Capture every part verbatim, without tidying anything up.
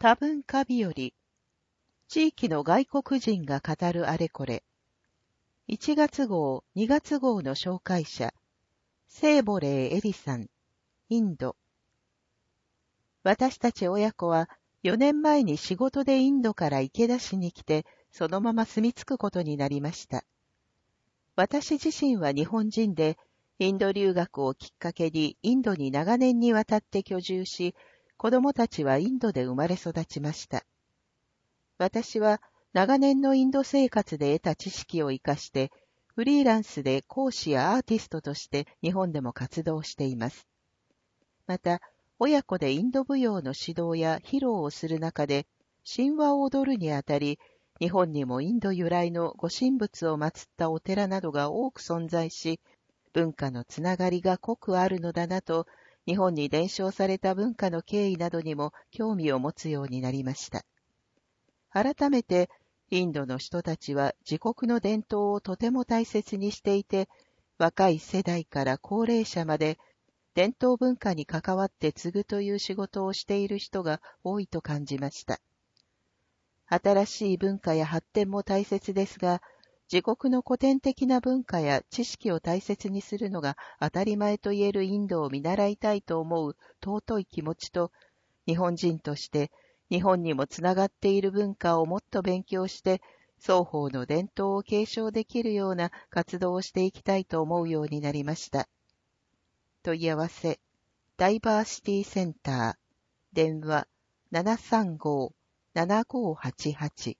多文化日和。地域の外国人が語るあれこれ。いちがつ号、にがつ号の紹介者。聖母霊エリさん、インド。私たち親子はよねんまえに仕事でインドから池田市に来て、そのまま住み着くことになりました。私自身は日本人で、インド留学をきっかけにインドに長年にわたって居住し、子供たちはインドで生まれ育ちました。私は長年のインド生活で得た知識を生かして、フリーランスで講師やアーティストとして日本でも活動しています。また、親子でインド舞踊の指導や披露をする中で、神話を踊るにあたり、日本にもインド由来のご神仏を祀ったお寺などが多く存在し、文化のつながりが濃くあるのだなと、日本に伝承された文化の経緯などにも興味を持つようになりました。改めて、インドの人たちは自国の伝統をとても大切にしていて、若い世代から高齢者まで、伝統文化に関わって継ぐという仕事をしている人が多いと感じました。新しい文化や発展も大切ですが、自国の古典的な文化や知識を大切にするのが当たり前と言えるインドを見習いたいと思う尊い気持ちと、日本人として日本にもつながっている文化をもっと勉強して、双方の伝統を継承できるような活動をしていきたいと思うようになりました。問い合わせ、ダイバーシティセンター、電話 ななさんごーななごーはちはち。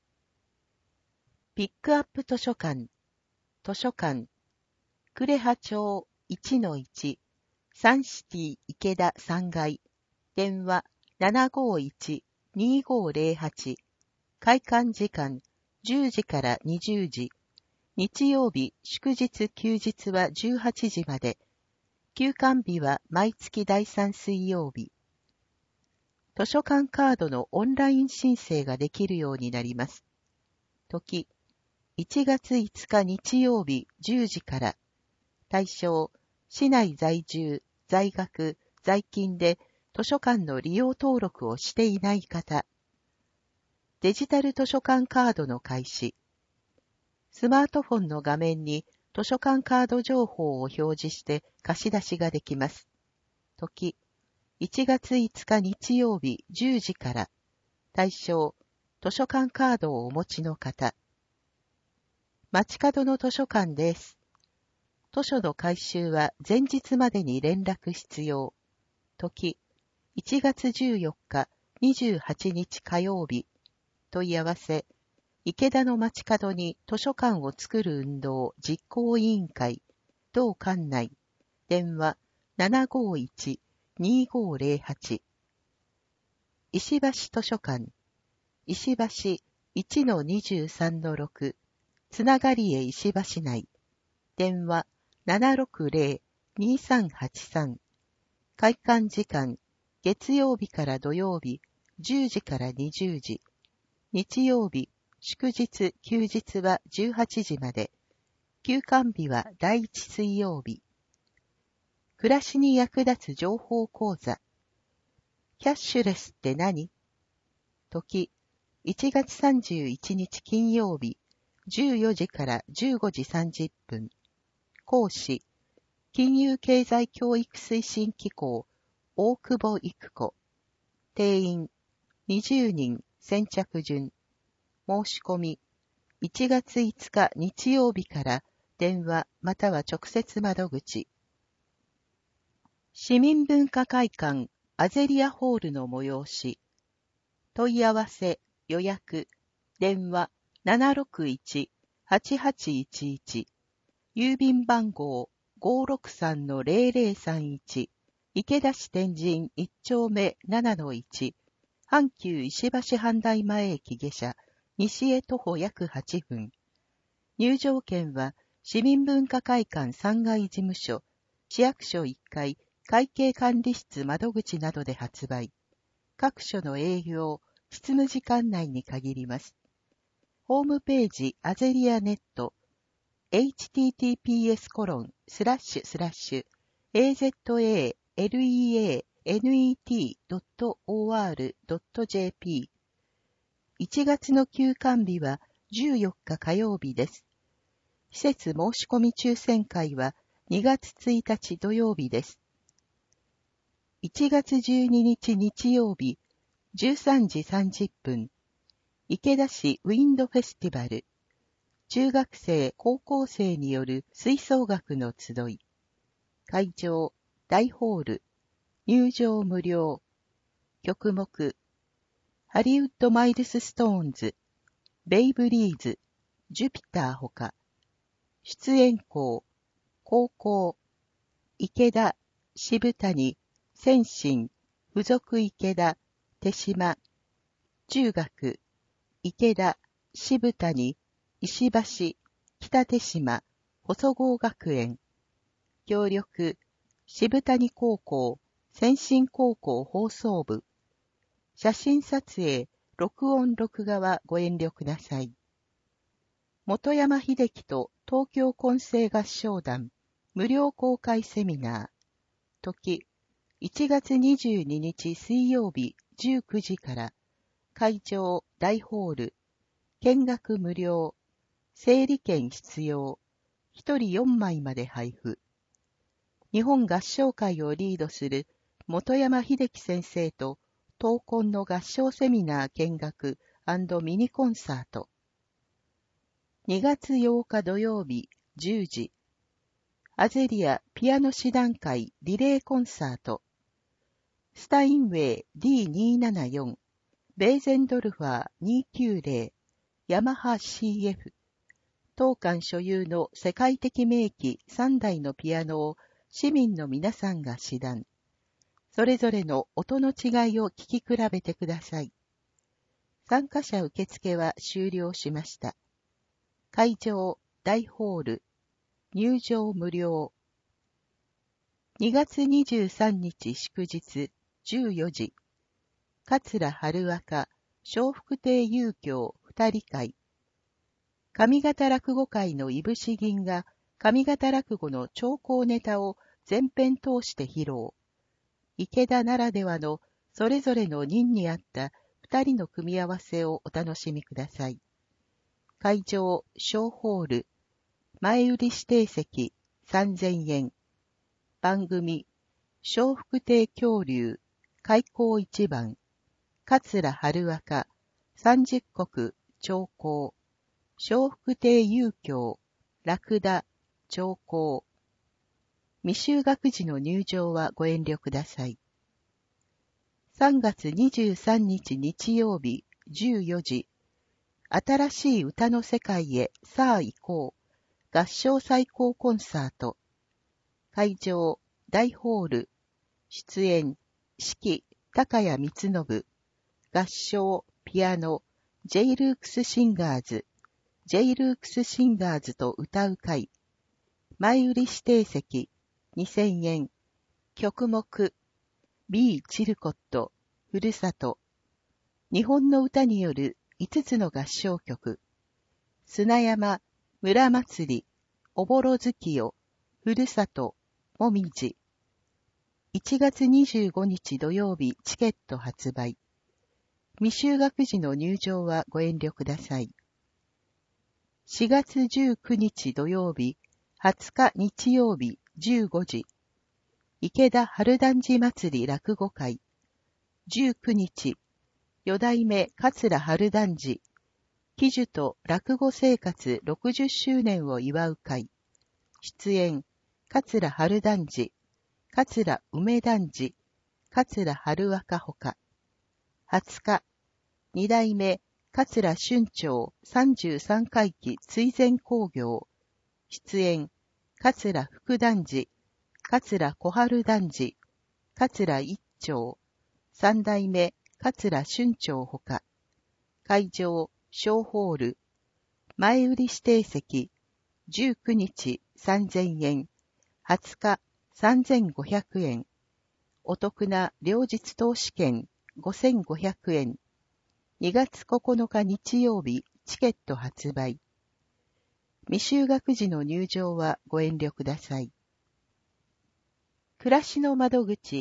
ピックアップ図書館、図書館、呉羽町 いちのいち、サンシティ池田さんがい、電話 ななごーいちにーごーぜろはち、開館時間じゅうじからにじゅうじ、日曜日、祝日、休日はじゅうはちじまで、休館日は毎月だいさん水曜日。図書館カードのオンライン申請ができるようになります。時、いちがついつか日曜日じゅうじから、対象、市内在住、在学、在勤で図書館の利用登録をしていない方、デジタル図書館カードの開始、スマートフォンの画面に図書館カード情報を表示して貸し出しができます。時、いちがついつか日曜日じゅうじから、対象、図書館カードをお持ちの方、街角の図書館です。図書の回収は前日までに連絡必要。時、いちがつじゅうよっか、にじゅうはちにち火曜日。問い合わせ、池田の街角に図書館を作る運動実行委員会、同館内、電話 ななごーいちにーごーぜろはち。石橋図書館、石橋 いちのにじゅうさんのろく、つながりへ石橋内、電話 ななろくぜろにーさんはちさん。開館時間、月曜日から土曜日、じゅうじからにじゅうじ。日曜日、祝日、休日はじゅうはちじまで。休館日はだいいち水曜日。暮らしに役立つ情報講座。キャッシュレスって何？時、いちがつさんじゅういちにち金曜日、じゅうよじからじゅうごじさんじゅっぷん。講師、金融経済教育推進機構、大久保育子。定員、にじゅうにん、先着順。申し込み、いちがついつか日曜日から電話または直接窓口。市民文化会館アゼリアホールの催し。問い合わせ、予約、電話 ななろくいちはちはちいちいち。郵便番号 ごーろくさんのぜろぜろさんいち。池田市天神いっ丁目ななのいち。阪急石橋阪大前駅下車。西へ徒歩約はちふん。入場券は市民文化会館さんがい事務所、市役所いっかい、会計管理室窓口などで発売。各所の営業、執務時間内に限ります。ホームページアゼリアネット、エイチティーティーピーエスコロンスラッシュスラッシュエーゼットエーエルイーエーエヌイーティードットオーアールドットジェーピー。いちがつの休館日はじゅうよっか火曜日です。施設申し込み抽選会はにがつついたち土曜日です。いちがつじゅうににち日曜日、じゅうさんじさんじゅっぷん、池田市ウィンドフェスティバル、中学生、高校生による吹奏楽の集い。会場、大ホール、入場無料。曲目、ハリウッドマイルスストーンズ、ベイブリーズ、ジュピターほか。出演校、高校、池田、渋谷、仙心、附属池田、手島。中学、池田、渋谷、石橋、北手島、細郷学園。協力、渋谷高校、先進高校放送部。写真撮影、録音録画はご遠慮ください。本山秀樹と東京混声合唱団、無料公開セミナー。時、いちがつにじゅうににち水曜日じゅうくじから、会場大ホール、見学無料、整理券必要、ひとりよんまいまで配布。日本合唱会をリードする本山秀樹先生と闘魂の合唱セミナー見学&ミニコンサート。にがつようか土曜日じゅうじ、アゼリアピアノ師団会リレーコンサート。スタインウェイ ディーにひゃくななじゅうよん、ベーゼンドルファーにひゃくきゅうじゅう、ヤマハ シーエフ。当館所有の世界的名機さんだいのピアノを市民の皆さんが指弾。それぞれの音の違いを聴き比べてください。参加者受付は終了しました。会場、大ホール、入場無料。にがつにじゅうさんにち祝日、じゅうよじ、桂春若、笑福亭遊興二人会。上方落語会のいぶし銀が上方落語の長考ネタを全編通して披露。池田ならではのそれぞれの任に合った二人の組み合わせをお楽しみください。会場、小ホール、前売り指定席さんぜんえん。番組、笑福亭恐竜、開口一番、桂春若、三十石、長考、笑福亭遊興、ラクダ、長考。未就学時の入場はご遠慮ください。さんがつにじゅうさんにち日曜日じゅうよじ、新しい歌の世界へさあ行こう、合唱最高コンサート。会場、大ホール、出演、指揮、高谷光信、合唱、ピアノ、J. ルークスシンガーズ、J. ルークスシンガーズと歌う会。前売り指定席、にせんえん。曲目、B. チルコット、ふるさと。日本の歌によるいつつの合唱曲。砂山、村祭り、おぼろ月夜、ふるさと、もみじ。いちがつにじゅうごにち土曜日チケット発売。未就学時の入場はご遠慮ください。しがつじゅうくにち土曜日、はつか日曜日じゅうごじ、池田春団治祭り落語会。じゅうくにち、四代目桂春団治、喜寿と落語生活ろくじゅっしゅうねんを祝う会。出演、桂春団治、桂梅団治、桂春若ほか。はつか、二代目桂春長さんじゅうさんかいき追善興行。出演、桂福団治、桂小春団治、桂一長、三代目桂春長ほか。会場、小ホール、前売り指定席、じゅうくにちさんぜんえん、はつかさんぜんごひゃくえん。お得な両日投資券ごせんごひゃくえん。にがつここのか日曜日チケット発売。未就学時の入場はご遠慮ください。暮らしの窓口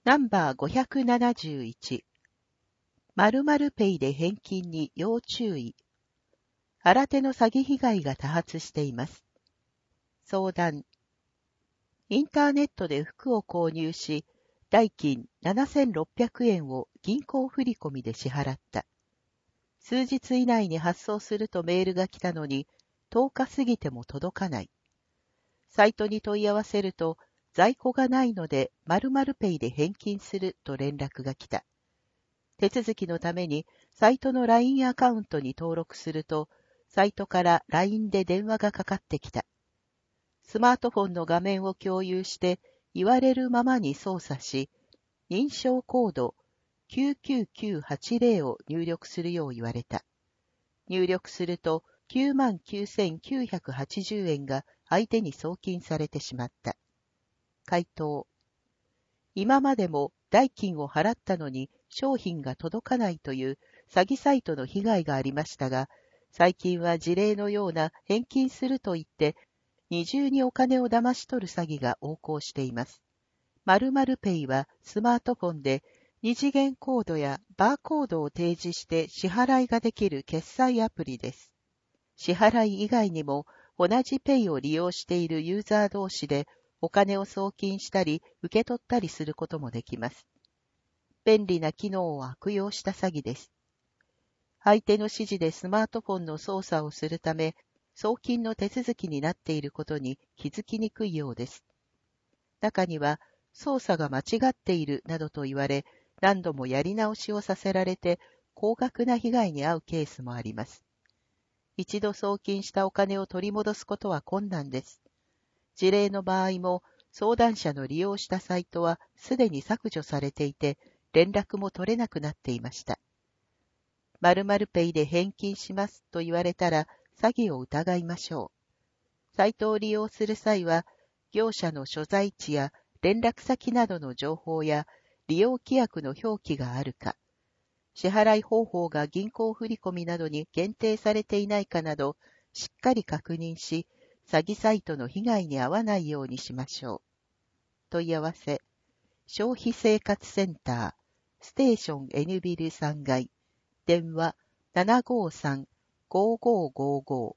ナンバーごひゃくななじゅういち。〇〇ペイで返金に要注意。新手の詐欺被害が多発しています。相談。インターネットで服を購入し、代金ななせんろっぴゃくえんを銀行振込で支払った。数日以内に発送するとメールが来たのに、とおか過ぎても届かない。サイトに問い合わせると、在庫がないので〇〇ペイで返金すると連絡が来た。手続きのためにサイトの ライン アカウントに登録すると、サイトから ライン で電話がかかってきた。スマートフォンの画面を共有して言われるままに操作し、認証コードきゅうきゅうきゅうはちぜろを入力するよう言われた。入力するときゅうまんきゅうせんきゅうひゃくはちじゅうえんが相手に送金されてしまった。回答。今までも代金を払ったのに商品が届かないという詐欺サイトの被害がありましたが、最近は事例のような返金すると言って二重にお金を騙し取る詐欺が横行しています。〇〇ペイはスマートフォンで二次元コードやバーコードを提示して支払いができる決済アプリです。支払い以外にも同じペイを利用しているユーザー同士でお金を送金したり受け取ったりすることもできます。便利な機能を悪用した詐欺です。相手の指示でスマートフォンの操作をするため、送金の手続きになっていることに気づきにくいようです。中には、操作が間違っているなどと言われ、何度もやり直しをさせられて、高額な被害に遭うケースもあります。一度送金したお金を取り戻すことは困難です。事例の場合も、相談者の利用したサイトはすでに削除されていて、連絡も取れなくなっていました。〇〇ペイで返金しますと言われたら、詐欺を疑いましょう。サイトを利用する際は、業者の所在地や連絡先などの情報や利用規約の表記があるか、支払い方法が銀行振込などに限定されていないかなど、しっかり確認し、詐欺サイトの被害に遭わないようにしましょう。問い合わせ、消費生活センター、ステーション N ビルさんがい、電話 ななごさん ごごごご。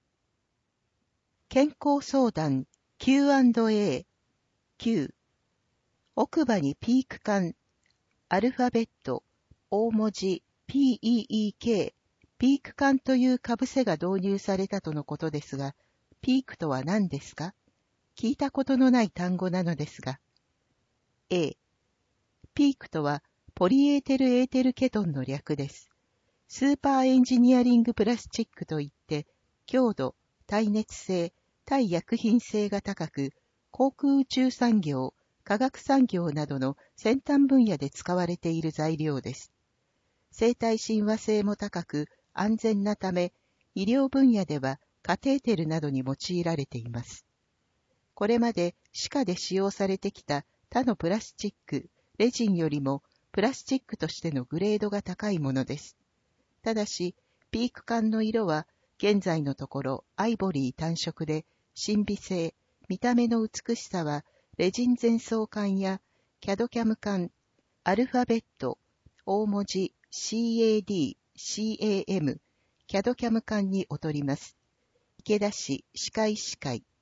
健康相談 キューアンドエー きゅう。奥歯にピーク管、アルファベット、大文字 ピーイーイーケー、ピーク管というかぶせが導入されたとのことですが、ピークとは何ですか？聞いたことのない単語なのですが。A、ピークとはポリエーテルエーテルケトンの略です。スーパーエンジニアリングプラスチックといって、強度、耐熱性、耐薬品性が高く、航空宇宙産業、化学産業などの先端分野で使われている材料です。生体親和性も高く、安全なため、医療分野ではカテーテルなどに用いられています。これまで歯科で使用されてきた他のプラスチック、レジンよりもプラスチックとしてのグレードが高いものです。ただし、ピーク管の色は現在のところアイボリー単色で、神秘性、見た目の美しさはレジン全装管やキャドキャム管、アルファベット、大文字 シーエーディー、シーエーエム、キャドキャム管に劣ります。池田市歯科医師会